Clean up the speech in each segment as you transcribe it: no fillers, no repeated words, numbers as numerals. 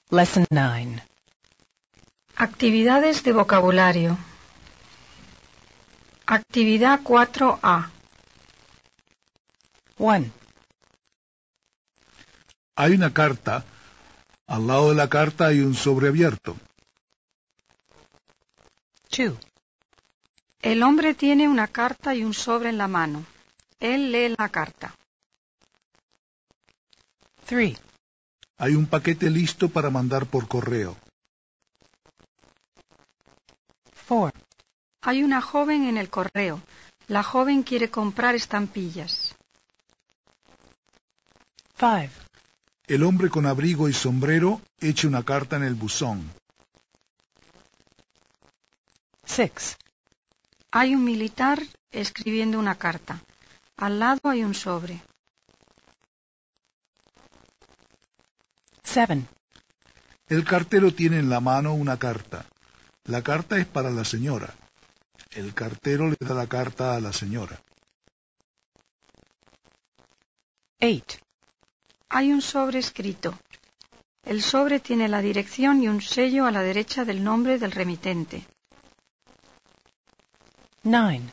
Lesson 9. Actividades de vocabulario. Actividad 4A. 1. Hay una carta. Al lado de la carta hay un sobre abierto. 2. El hombre tiene una carta y un sobre en la mano. Él lee la carta. 3. Hay un paquete listo para mandar por correo. 4. Hay una joven en el correo. La joven quiere comprar estampillas. 5. El hombre con abrigo y sombrero echa una carta en el buzón. 6. Hay un militar escribiendo una carta. Al lado hay un sobre. 7. El cartero tiene en la mano una carta. La carta es para la señora. El cartero le da la carta a la señora. 8. Hay un sobre escrito. El sobre tiene la dirección y un sello a la derecha del nombre del remitente. 9.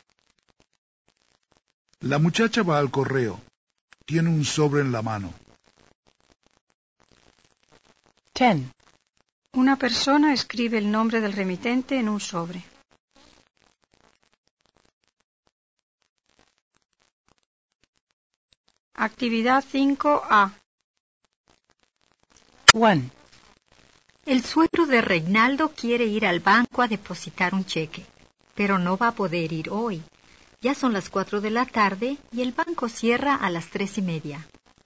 La muchacha va al correo. Tiene un sobre en la mano. 10. Una persona escribe el nombre del remitente en un sobre. Actividad 5A. 1. El suegro de Reinaldo quiere ir al banco a depositar un cheque, pero no va a poder ir hoy. Ya son las 4 de la tarde y el banco cierra a las 3:30.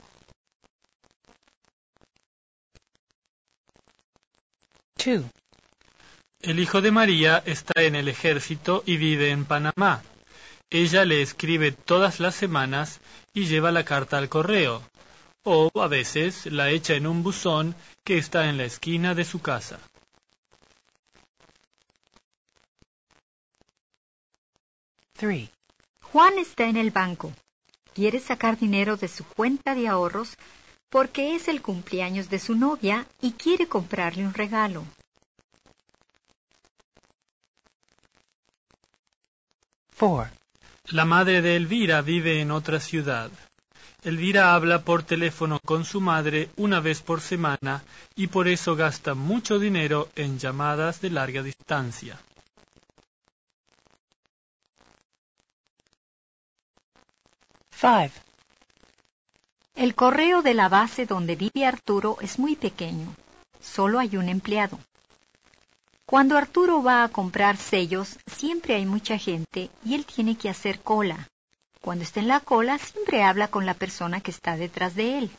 2. El hijo de María está en el ejército y vive en Panamá. Ella le escribe todas las semanas y lleva la carta al correo, o a veces la echa en un buzón que está en la esquina de su casa. 3. Juan está en el banco. Quiere sacar dinero de su cuenta de ahorros porque es el cumpleaños de su novia y quiere comprarle un regalo. 4. La madre de Elvira vive en otra ciudad. Elvira habla por teléfono con su madre una vez por semana y por eso gasta mucho dinero en llamadas de larga distancia. 5. El correo de la base donde vive Arturo es muy pequeño. Solo hay un empleado. Cuando Arturo va a comprar sellos, siempre hay mucha gente y él tiene que hacer cola. Cuando está en la cola, siempre habla con la persona que está detrás de él.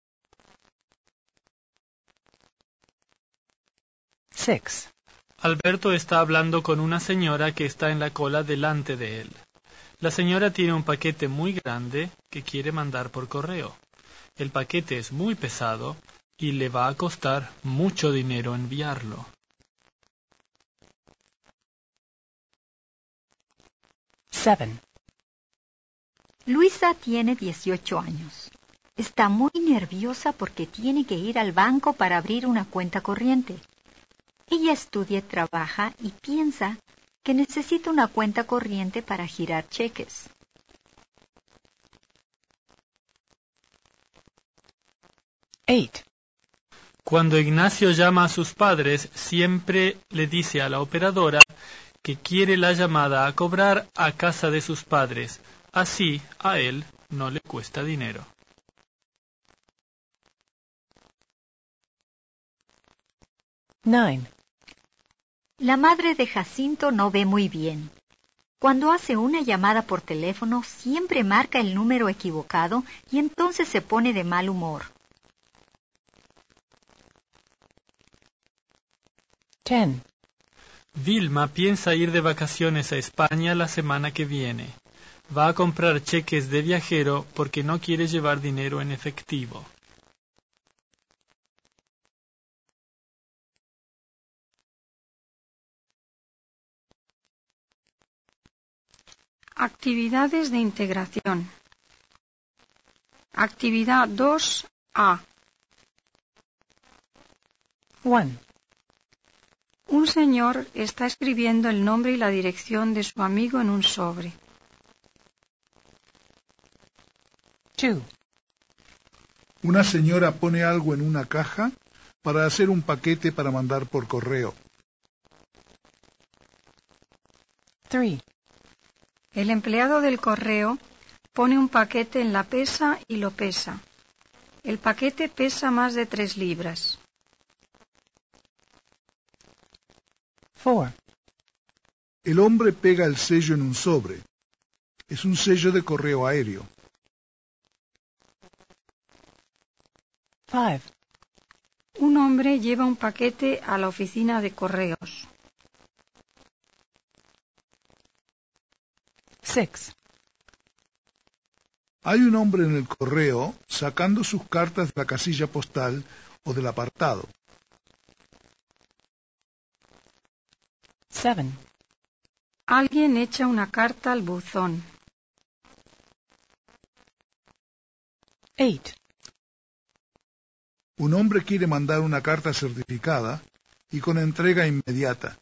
6. Alberto está hablando con una señora que está en la cola delante de él. La señora tiene un paquete muy grande que quiere mandar por correo. El paquete es muy pesado y le va a costar mucho dinero enviarlo. 7. Luisa tiene 18 años. Está muy nerviosa porque tiene que ir al banco para abrir una cuenta corriente. Ella estudia, trabaja y piensa que necesita una cuenta corriente para girar cheques. 8. Cuando Ignacio llama a sus padres, siempre le dice a la operadora que quiere la llamada a cobrar a casa de sus padres. Así, a él no le cuesta dinero. 9. La madre de Jacinto no ve muy bien. Cuando hace una llamada por teléfono, siempre marca el número equivocado y entonces se pone de mal humor. 10. Vilma piensa ir de vacaciones a España la semana que viene. Va a comprar cheques de viajero porque no quiere llevar dinero en efectivo. 2. Actividades de integración. Actividad 2A. 1. Un señor está escribiendo el nombre y la dirección de su amigo en un sobre. 2. Una señora pone algo en una caja para hacer un paquete para mandar por correo. 3. El empleado del correo pone un paquete en la pesa y lo pesa. El paquete pesa más de 3 libras. 4. El hombre pega el sello en un sobre. Es un sello de correo aéreo. 5. Un hombre lleva un paquete a la oficina de correos. 6. Hay un hombre en el correo sacando sus cartas de la casilla postal o del apartado. 7. Alguien echa una carta al buzón. 8. Un hombre quiere mandar una carta certificada y con entrega inmediata.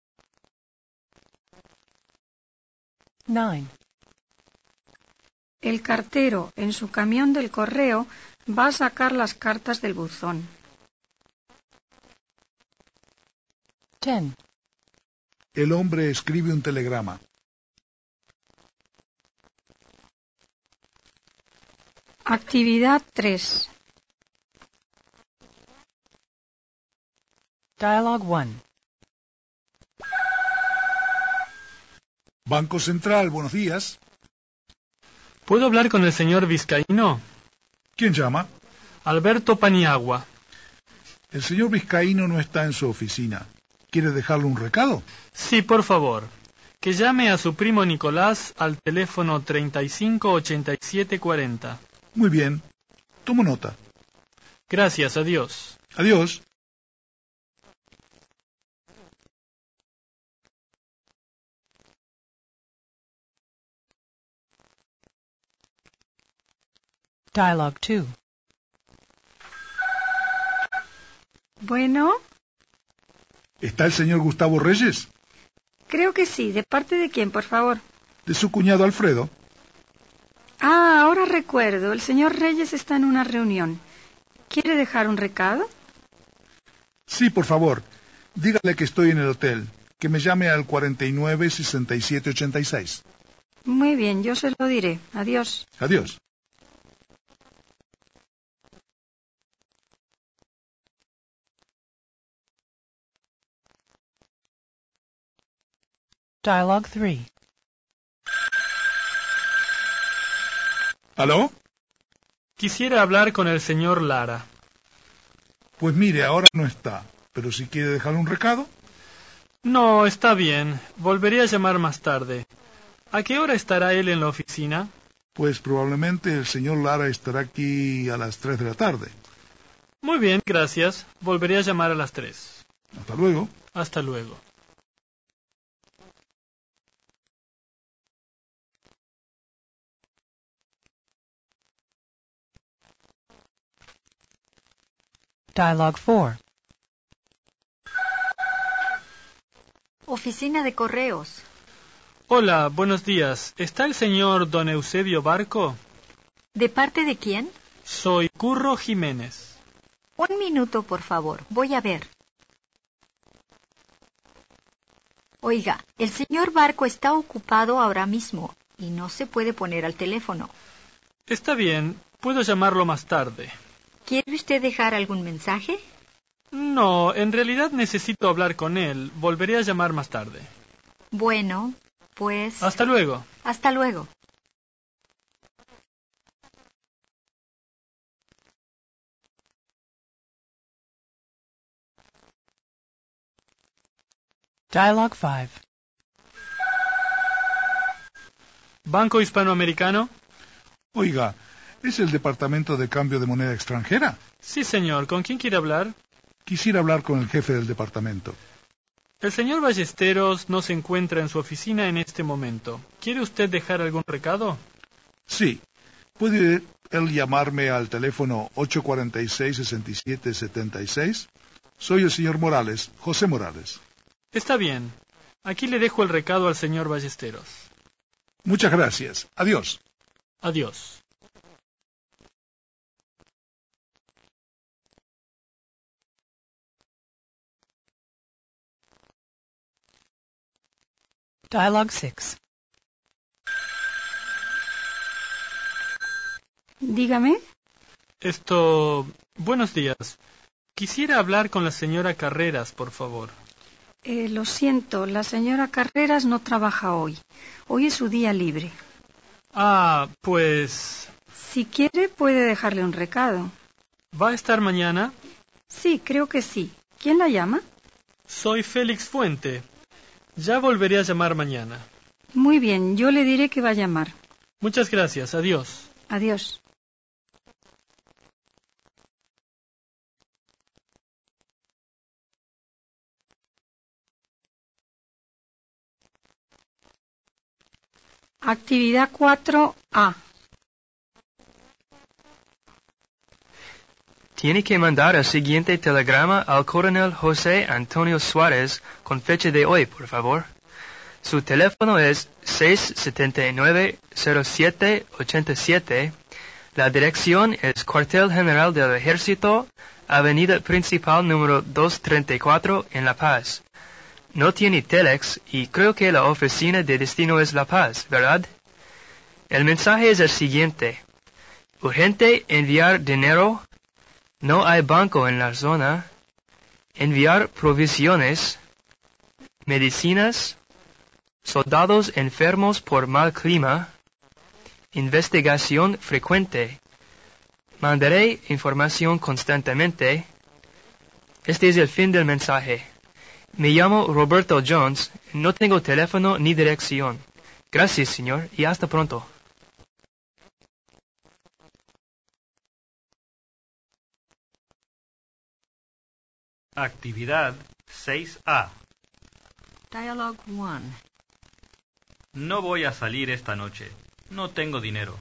9. El cartero, en su camión del correo, va a sacar las cartas del buzón. 10. El hombre escribe un telegrama. Actividad 3. Dialogue 1. Banco Central, buenos días. ¿Puedo hablar con el señor Vizcaíno? ¿Quién llama? Alberto Paniagua. El señor Vizcaíno no está en su oficina. ¿Quiere dejarle un recado? Sí, por favor. Que llame a su primo Nicolás al teléfono 358740. Muy bien. Tomo nota. Gracias, adiós. Adiós. Dialogue 2. Bueno, ¿Está el señor Gustavo Reyes? creo que sí. ¿De parte de quién, por favor? De su cuñado Alfredo. Ah, ahora recuerdo. El señor Reyes está en una reunión. ¿Quiere dejar un recado? Sí, por favor. Dígale que estoy en el hotel. Que me llame al 496786. Muy bien, yo se lo diré. Adiós. Adiós. Dialogue 3. ¿Aló? Quisiera hablar con el señor Lara. Pues mire, ahora no está. Pero si quiere dejarle un recado. No, está bien. Volveré a llamar más tarde. ¿A qué hora estará él en la oficina? Pues probablemente el señor Lara estará aquí a las 3 de la tarde. Muy bien, gracias. Volveré a llamar a las 3. Hasta luego. Hasta luego. Dialogue 4. Oficina de correos. Hola, buenos días. ¿Está el señor don Eusebio Barco? ¿De parte de quién? Soy Curro Jiménez. Un minuto, por favor. Voy a ver. Oiga, el señor Barco está ocupado ahora mismo y no se puede poner al teléfono. Está bien, puedo llamarlo más tarde. ¿Quiere usted dejar algún mensaje? No, en realidad necesito hablar con él. Volveré a llamar más tarde. Bueno, pues... Hasta luego. Hasta luego. Dialogue 5. ¿Banco Hispanoamericano? Oiga, ¿es el departamento de cambio de moneda extranjera? Sí, señor. ¿Con quién quiere hablar? Quisiera hablar con el jefe del departamento. El señor Ballesteros no se encuentra en su oficina en este momento. ¿Quiere usted dejar algún recado? Sí. ¿Puede él llamarme al teléfono 846-6776? Soy el señor Morales, José Morales. Está bien. Aquí le dejo el recado al señor Ballesteros. Muchas gracias. Adiós. Adiós. Dialogue 6. Dígame. Buenos días. Quisiera hablar con la señora Carreras, por favor. Lo siento, la señora Carreras no trabaja hoy. Hoy es su día libre. Ah, pues... Si quiere, puede dejarle un recado. ¿Va a estar mañana? Sí, creo que sí. ¿Quién la llama? Soy Félix Fuente. Ya volveré a llamar mañana. Muy bien, yo le diré que va a llamar. Muchas gracias. Adiós. Adiós. Actividad 4A. Tiene que mandar el siguiente telegrama al coronel José Antonio Suárez con fecha de hoy, por favor. Su teléfono es 679-0787. La dirección es Cuartel General del Ejército, Avenida Principal número 234 en La Paz. No tiene telex y creo que la oficina de destino es La Paz, ¿verdad? El mensaje es el siguiente. Urgente enviar dinero. No hay banco en la zona. Enviar provisiones. Medicinas. Soldados enfermos por mal clima. Investigación frecuente. Mandaré información constantemente. Este es el fin del mensaje. Me llamo Roberto Jones. No tengo teléfono ni dirección. Gracias, señor, y hasta pronto. Actividad 6A. Dialogue 1. No voy a salir esta noche. No tengo dinero.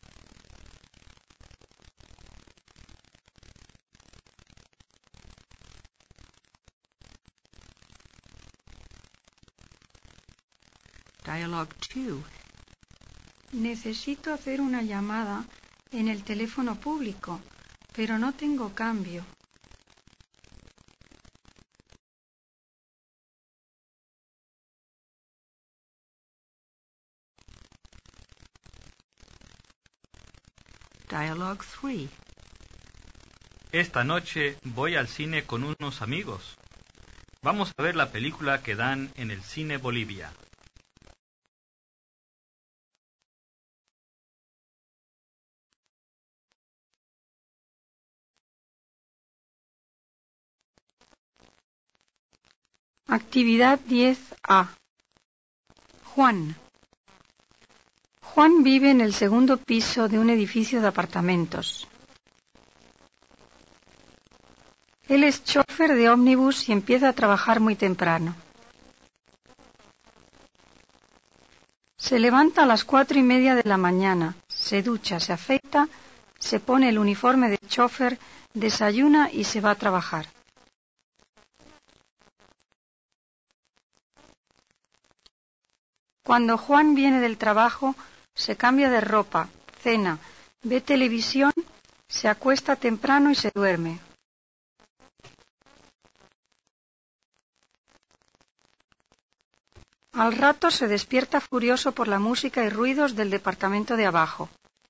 Dialogue 2. Necesito hacer una llamada en el teléfono público, pero no tengo cambio. Dialogue 3. Esta noche voy al cine con unos amigos. Vamos a ver la película que dan en el Cine Bolivia. Actividad 10A. Juan. Juan vive en el segundo piso de un edificio de apartamentos. Él es chofer de ómnibus y empieza a trabajar muy temprano. Se levanta a las 4:30 de la mañana, se ducha, se afeita, se pone el uniforme de chofer, desayuna y se va a trabajar. Cuando Juan viene del trabajo, se cambia de ropa, cena, ve televisión, se acuesta temprano y se duerme. Al rato se despierta furioso por la música y ruidos del departamento de abajo.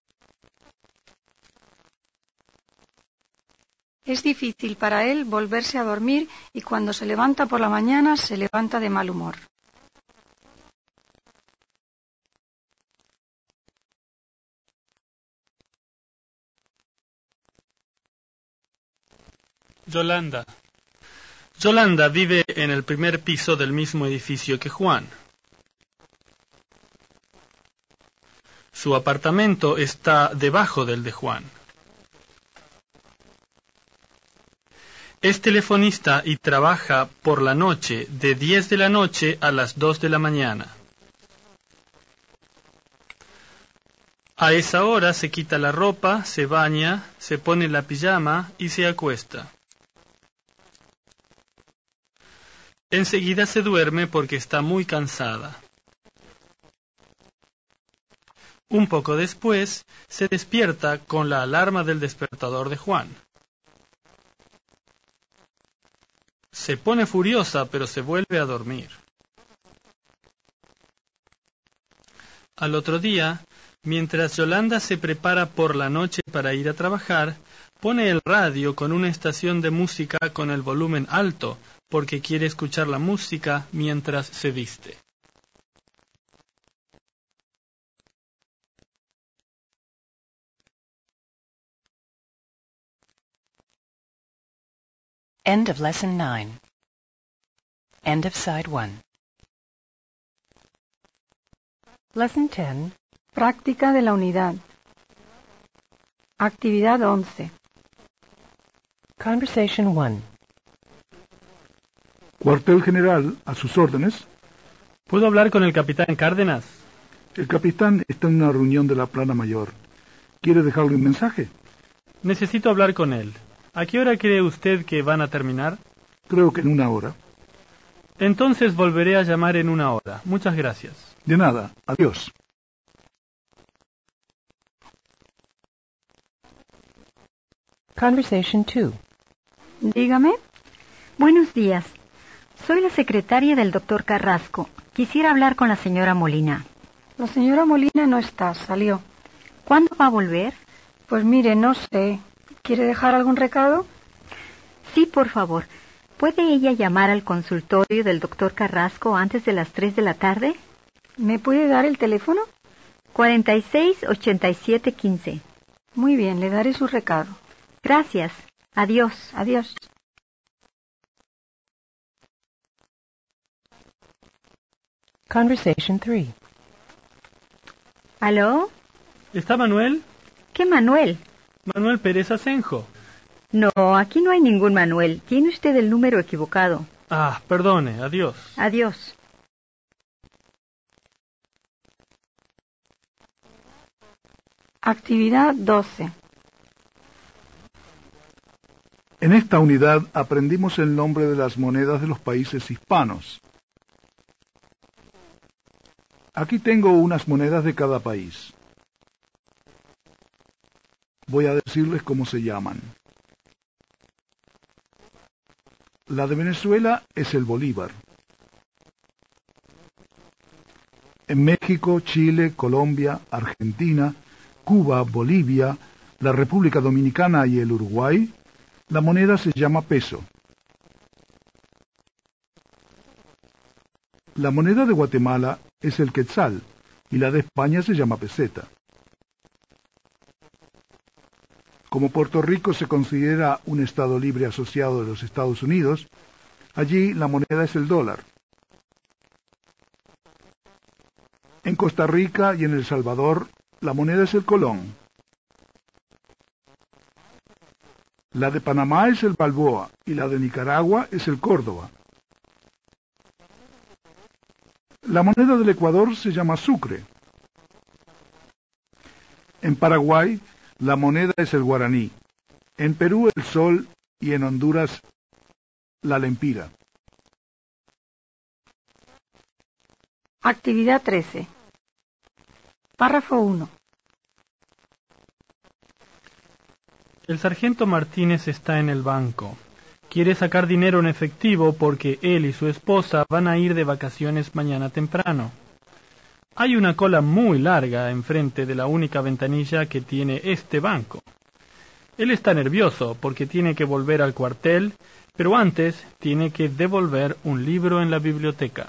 Es difícil para él volverse a dormir y cuando se levanta por la mañana se levanta de mal humor. Yolanda. Yolanda vive en el primer piso del mismo edificio que Juan. Su apartamento está debajo del de Juan. Es telefonista y trabaja por la noche de 10 de la noche a las 2 de la mañana. A esa hora se quita la ropa, se baña, se pone la pijama y se acuesta. Enseguida se duerme porque está muy cansada. Un poco después, se despierta con la alarma del despertador de Juan. Se pone furiosa, pero se vuelve a dormir. Al otro día, mientras Yolanda se prepara por la noche para ir a trabajar, pone el radio con una estación de música con el volumen alto, porque quiere escuchar la música mientras se viste. End of Lesson 9. End of Side 1. Lesson 10. Práctica de la unidad. Actividad 11. Conversation 1. Cuartel general, a sus órdenes. ¿Puedo hablar con el capitán Cárdenas? El capitán está en una reunión de la plana mayor. ¿Quiere dejarle un mensaje? Necesito hablar con él. ¿A qué hora cree usted que van a terminar? Creo que en 1 hora. Entonces volveré a llamar en 1 hora. Muchas gracias. De nada, adiós. Conversation 2. Dígame. Buenos días. Soy la secretaria del doctor Carrasco. Quisiera hablar con la señora Molina. La señora Molina no está, salió. ¿Cuándo va a volver? Pues mire, no sé. ¿Quiere dejar algún recado? Sí, por favor. ¿Puede ella llamar al consultorio del doctor Carrasco antes de las 3 de la tarde? ¿Me puede dar el teléfono? 46-87-15. Muy bien, le daré su recado. Gracias. Adiós. Adiós. Conversation 3. ¿Aló? ¿Está Manuel? ¿Qué Manuel? Manuel Pérez Asenjo. No, aquí no hay ningún Manuel. Tiene usted el número equivocado. Ah, perdone. Adiós. Adiós. Actividad 12. En esta unidad aprendimos el nombre de las monedas de los países hispanos. Aquí tengo unas monedas de cada país. Voy a decirles cómo se llaman. La de Venezuela es el bolívar. En México, Chile, Colombia, Argentina, Cuba, Bolivia, la República Dominicana y el Uruguay, la moneda se llama peso. La moneda de Guatemala es el quetzal y la de España se llama peseta. Como Puerto Rico se considera un Estado libre asociado de los Estados Unidos, allí la moneda es el dólar. En Costa Rica y en El Salvador, la moneda es el colón. La de Panamá es el balboa y la de Nicaragua es el córdoba. La moneda del Ecuador se llama sucre. En Paraguay, la moneda es el guaraní. En Perú, el sol y en Honduras, la lempira. Actividad 13. Párrafo 1. El sargento Martínez está en el banco. Quiere sacar dinero en efectivo porque él y su esposa van a ir de vacaciones mañana temprano. Hay una cola muy larga enfrente de la única ventanilla que tiene este banco. Él está nervioso porque tiene que volver al cuartel, pero antes tiene que devolver un libro en la biblioteca.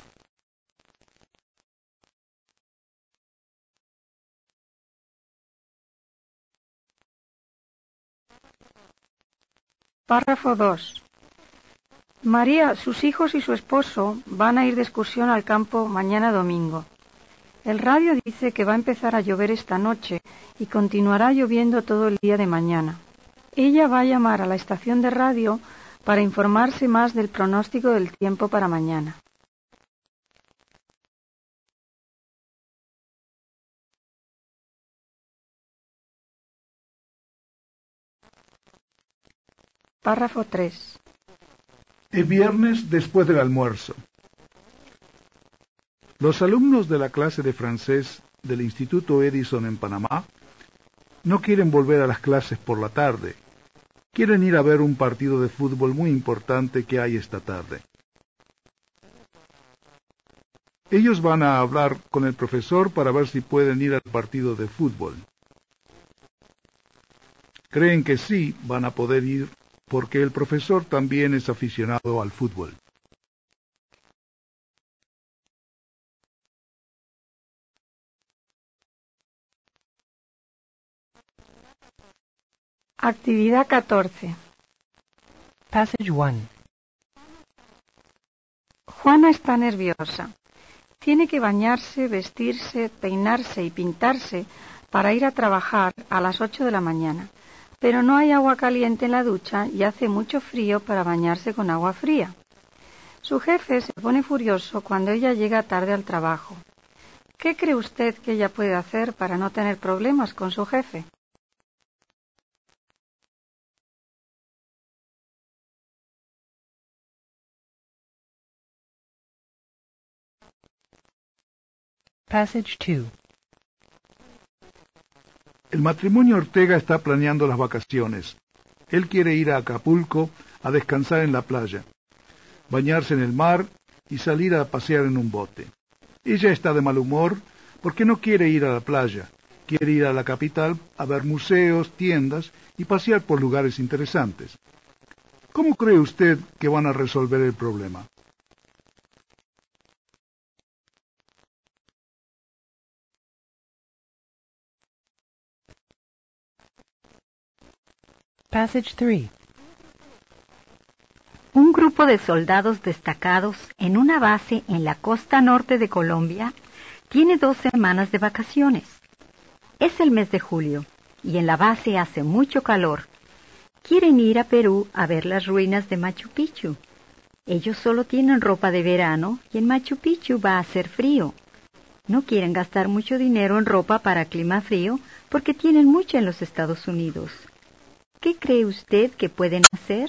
Párrafo 2. María, sus hijos y su esposo van a ir de excursión al campo mañana domingo. El radio dice que va a empezar a llover esta noche y continuará lloviendo todo el día de mañana. Ella va a llamar a la estación de radio para informarse más del pronóstico del tiempo para mañana. Párrafo 3. Es viernes después del almuerzo. Los alumnos de la clase de francés del Instituto Edison en Panamá no quieren volver a las clases por la tarde. Quieren ir a ver un partido de fútbol muy importante que hay esta tarde. Ellos van a hablar con el profesor para ver si pueden ir al partido de fútbol. Creen que sí van a poder ir porque el profesor también es aficionado al fútbol. Actividad 14. Passage 1. Juana está nerviosa. Tiene que bañarse, vestirse, peinarse y pintarse para ir a trabajar a las 8 de la mañana. Pero no hay agua caliente en la ducha y hace mucho frío para bañarse con agua fría. Su jefe se pone furioso cuando ella llega tarde al trabajo. ¿Qué cree usted que ella puede hacer para no tener problemas con su jefe? Passage 2. El matrimonio Ortega está planeando las vacaciones. Él quiere ir a Acapulco a descansar en la playa, bañarse en el mar y salir a pasear en un bote. Ella está de mal humor porque no quiere ir a la playa. Quiere ir a la capital a ver museos, tiendas y pasear por lugares interesantes. ¿Cómo cree usted que van a resolver el problema? Passage 3. Un grupo de soldados destacados en una base en la costa norte de Colombia tiene 2 semanas de vacaciones. Es el mes de julio y en la base hace mucho calor. Quieren ir a Perú a ver las ruinas de Machu Picchu. Ellos solo tienen ropa de verano y en Machu Picchu va a hacer frío. No quieren gastar mucho dinero en ropa para clima frío porque tienen mucha en los Estados Unidos. ¿Qué cree usted que pueden hacer?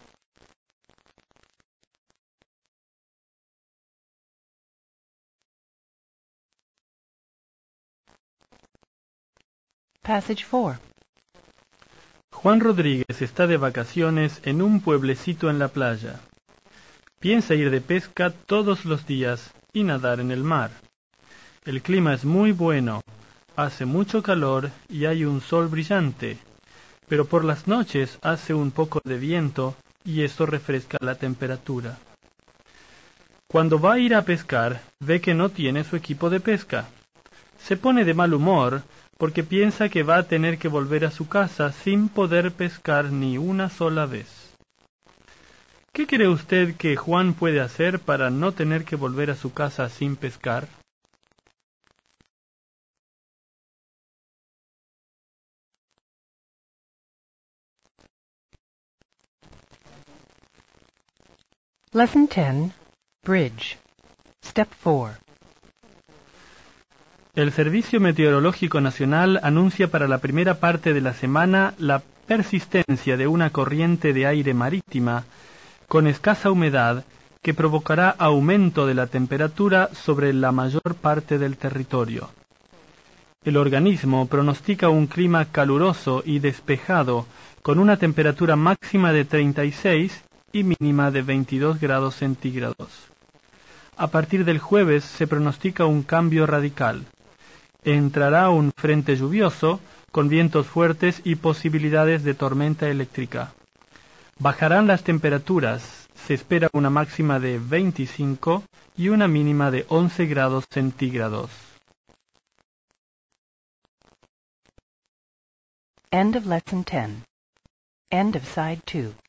Passage 4. Juan Rodríguez está de vacaciones en un pueblecito en la playa. Piensa ir de pesca todos los días y nadar en el mar. El clima es muy bueno, hace mucho calor y hay un sol brillante, pero por las noches hace un poco de viento y eso refresca la temperatura. Cuando va a ir a pescar, ve que no tiene su equipo de pesca. Se pone de mal humor porque piensa que va a tener que volver a su casa sin poder pescar ni una sola vez. ¿Qué cree usted que Juan puede hacer para no tener que volver a su casa sin pescar? Lesson 10. Bridge. Step 4. El Servicio Meteorológico Nacional anuncia para la primera parte de la semana la persistencia de una corriente de aire marítima con escasa humedad que provocará aumento de la temperatura sobre la mayor parte del territorio. El organismo pronostica un clima caluroso y despejado con una temperatura máxima de 36 y mínima de 22 grados centígrados. A partir del jueves se pronostica un cambio radical. Entrará un frente lluvioso con vientos fuertes y posibilidades de tormenta eléctrica. Bajarán las temperaturas, se espera una máxima de 25 y una mínima de 11 grados centígrados. End of Lesson 10. End of Side 2.